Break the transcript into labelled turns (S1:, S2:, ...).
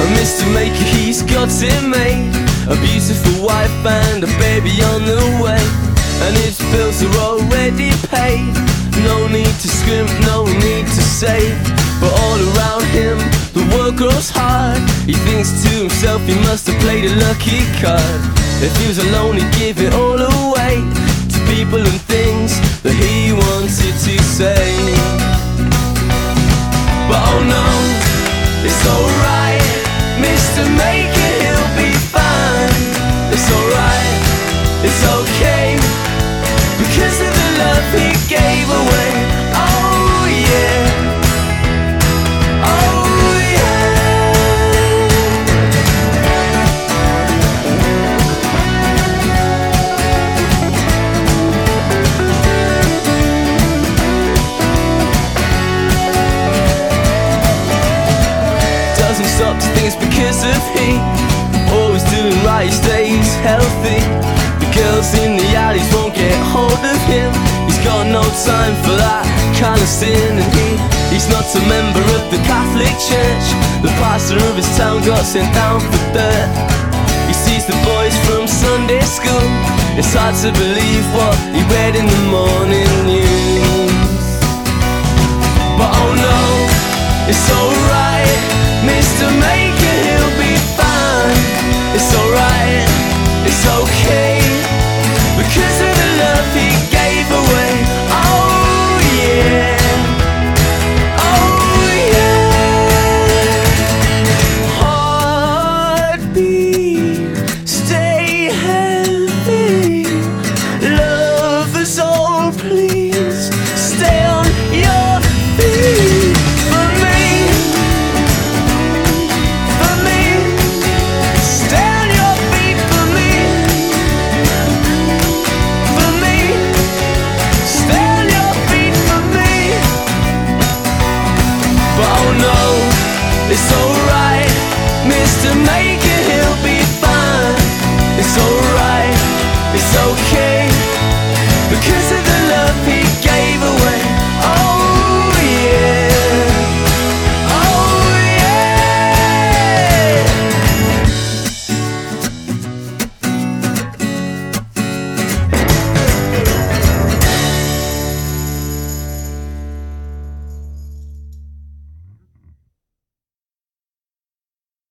S1: Mr. Maker, he's got it made. A beautiful wife and a baby on the way, and his bills are already paid. No need to scrimp, no need to save. But all around him, the world grows hard. He thinks to himself he must have played a lucky card. If he was alone, he'd give it all away to people and things that he wanted to say. But oh no, it's alright, Mr. Maker, he'll be fine. It's alright, it's okay, because of the love he gave away. Oh yeah, oh doesn't stop to think it's because of he always doing right, he stays healthy. The girls in the alleys won't get hold of him. He's got no time for that kind of sin. And he's not a member of the Catholic Church. The pastor of his town got sent down for dirt. He sees the boys from Sunday school. It's hard to believe what he read in the morning news. But oh no, it's alright, Mr. Maker, he'll be fine. It's alright, it's okay, because of the love he gave away. Oh yeah, oh yeah. Heartbeat, stay healthy. Lovers all, please stay on your feet. For me, stay on your feet. For me, stay on your feet. For me. But oh no, it's alright, Mr. Maker, he'll be fine. It's alright, it's okay,